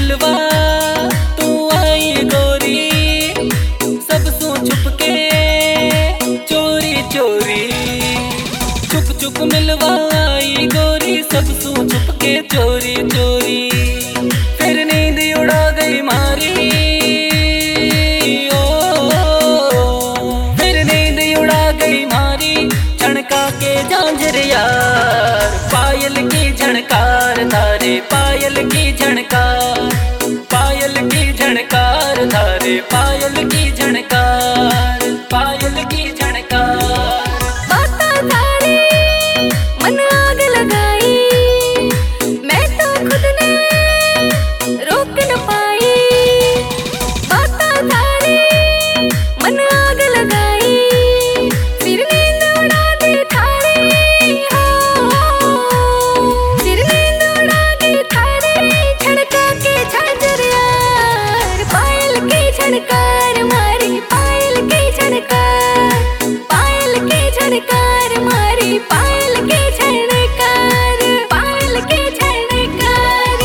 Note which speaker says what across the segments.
Speaker 1: मिलवा तू आई गोरी, सब सू छुप के चोरी चोरी। चुप चुप मिलवा आई गोरी, सब सू छुप के चोरी चोरी। फिर नींद उड़ा गई मारी, फिर नींद उड़ा गई मारी, झणका के झांझर यार। पायल की झणकार धारे, पायल की झणकार, पायल की झणकार धारे, पायल की झणकार, पायल की झणकार।
Speaker 2: बाता धारे मन आग लगाई, मैं तो खुद ने रोक न पाई। बाता धारे मन आग लगाई, फिर नींद उड़ा दी थारी हो, फिर नींद उड़ा दी थारी। झणका के झांझर यार, पायल की झणकार मारी, पायल की झणकार, पायल की झणकार मारी, पायल की झणकार, पायल की झणकार।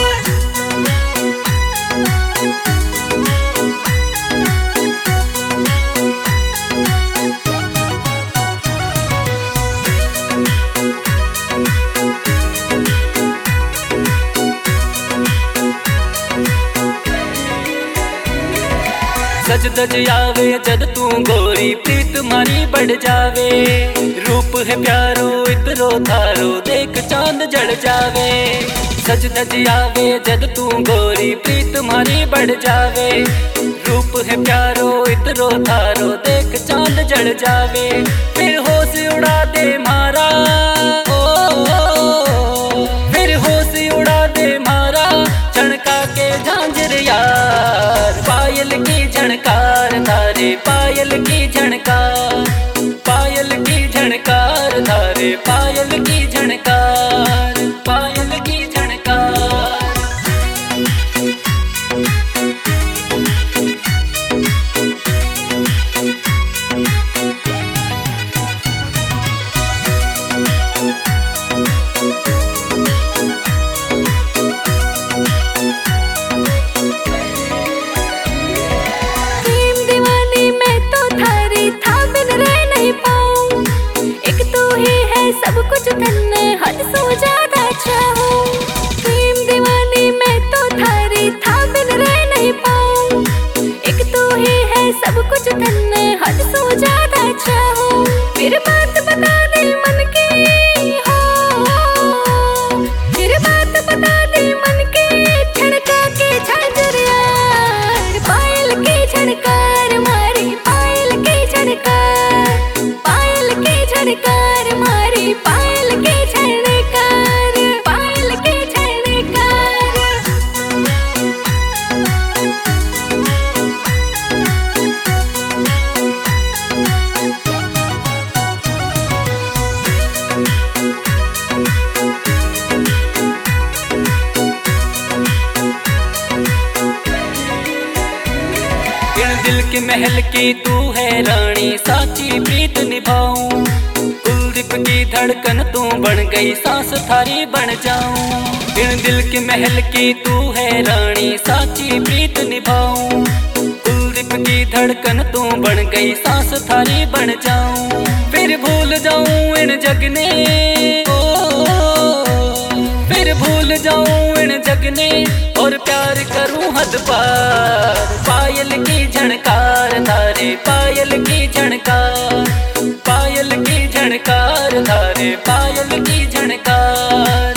Speaker 1: सज धज आवे जद तू गोरी, प्रीत मारी बढ़ जावे। रूप है प्यारो इतरो थारो, देख चांद जड़ जावे। सज धज आवे जद तू गोरी, प्रीत मारी बढ़ जावे। रूप है प्यारो इतरो थारो, देख चांद जड़ जावे। फिर होश उड़ा दे मारा, फिर होश उड़ा दे मारा, झणका के झांझर यार। पायल की झणकार धारे, पायल की झणकार, पायल की झणकार धारे, पायल की झणकार, पायल की झणकार।
Speaker 2: प्रेम दीवानी मैं तो थारी, था बिन रह नहीं पाऊं। एक तू ही है सब कुछ तन्ने, हद से ज्यादा चाहूं। प्रेम दीवानी मैं तो थारी, था बिन रह नहीं पाऊं। एक तू ही है सब कुछ तन्ने, हद से ज्यादा चाहूं। फिर बात बता दे मन की हो, फिर बात बता दे मन की। झणका के झांझर यार, पायल की झणकार मारी, पायल की झणकार, पायल की झणकार मारी, पायल की झणकार, पायल की झणकार।
Speaker 1: इन दिल के महल की तू है रानी, साची प्रीत निभाऊं। कुलदीप की धड़कन तू बन गई, सांस थारी बन जाऊं। इन दिल के महल की तू है रानी, साची प्रीत निभाऊं। कुलदीप की धड़कन तू बन गई, सांस थारी बन जाऊं। फिर भूल जाऊं इन जगने, फिर भूल जाऊं इन जगने, और प्यार करूं हद पार। पायल की झणकार धारे, पायल की झणकार, पायल की झणकार धारे, पायल की झणकार।